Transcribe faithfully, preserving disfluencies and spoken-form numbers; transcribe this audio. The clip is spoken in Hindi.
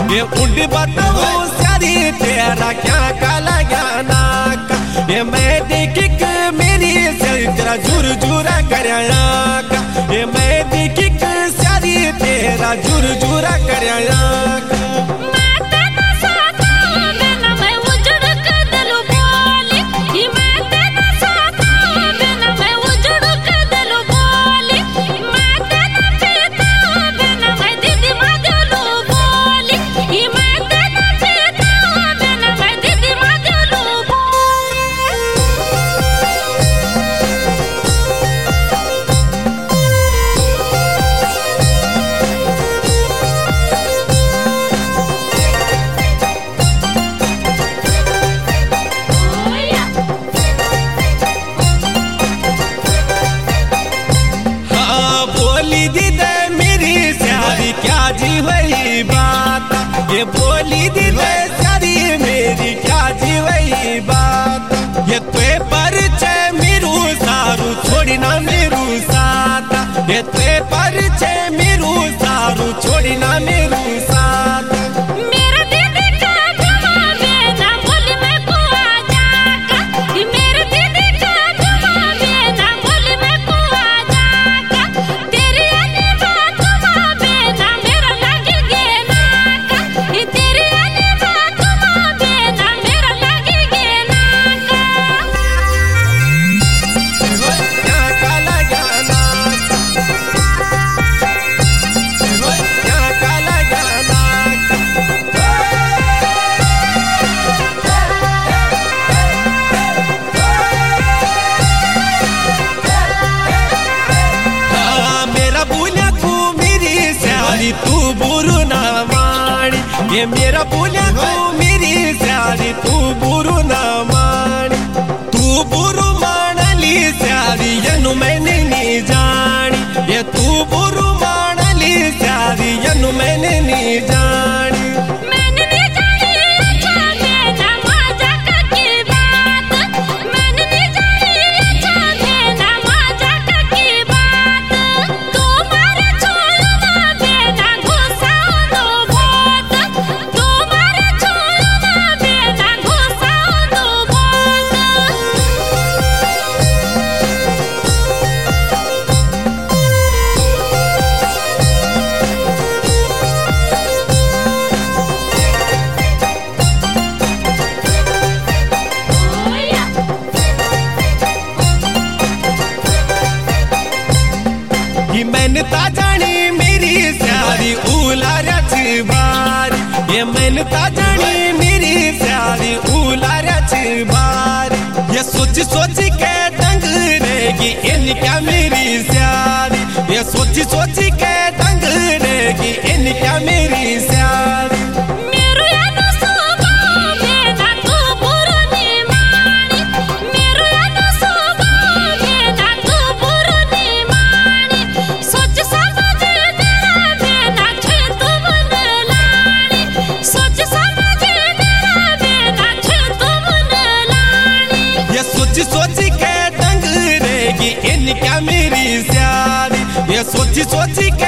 ये उड़ बताओ सारी तेरा क्या काला ज्ञाना का ये मैं देखी कि मेरी से तेरा झुर झुरा करया का ये मैं देखी कि सारी तेरा झुर झुरा करया का ये बोली दी सारी मेरी क्या जी वही बात ये ते परिचय मेरू सारू छोड़ी ना मेरू साथ ये ते परिचय मेरू सारू छोड़ी ना मेरू साथ तू बुरु ना मानी ये मेरा बोलिया तू मेरी सारी तू बुरु ना मानी तू बुरु मानली सारी यनु मैंने नहीं जानी ये तू बुरु मानली सारी यनु मैंने नहीं जानी मैंने ता जानी मेरी सारी उलारा बार ये मैंने ता जानी मेरी सारी उलारा बार ये सोच सोच के दंग रहेगी इनका मेरी सारी ये सोच सोच के दंग रहेगी इनका मेरी सारी सोच के दंग रहेगी इनका मेरी सारी ये सोची सोची के